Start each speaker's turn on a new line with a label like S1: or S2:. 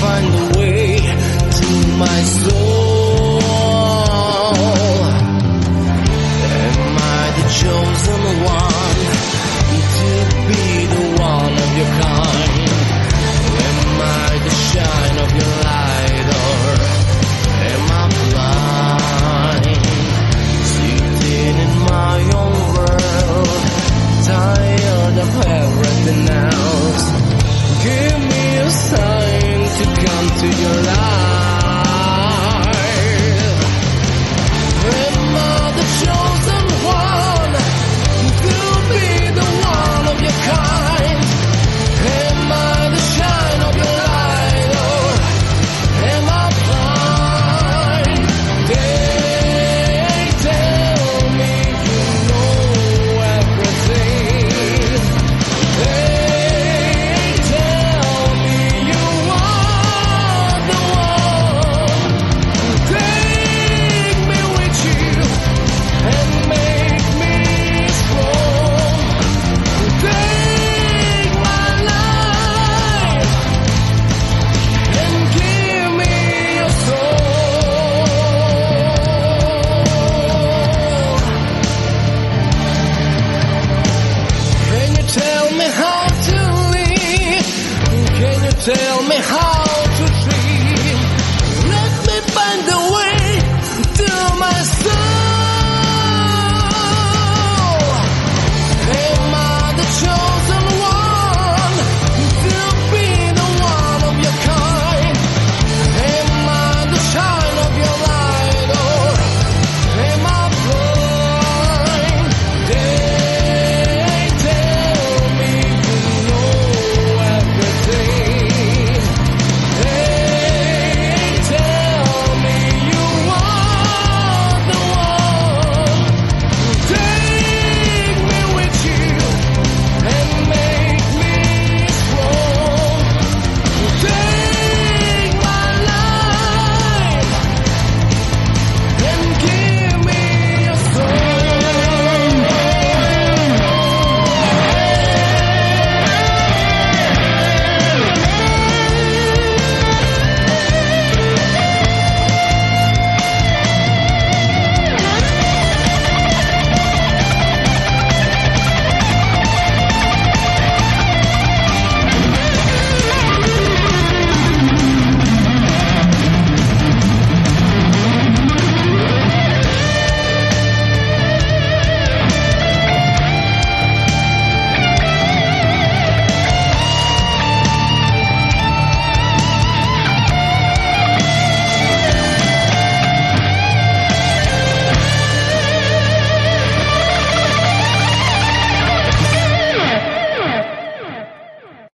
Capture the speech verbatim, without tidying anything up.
S1: find a way to my soul. Am I the chosen one to be the one of your kind? Am I the shine of your light, or am I blind? Sitting in my own world, tired of everything else. Give me a sign to come to your life. Am I the chosen one to be the one of your kind? Am I the shine of your light, or am I blind? They tell me you know everything. They tell me you are the one. Take me with you and make me strong. Take my life and give me your soul. Can you tell me how to live? Can you tell me how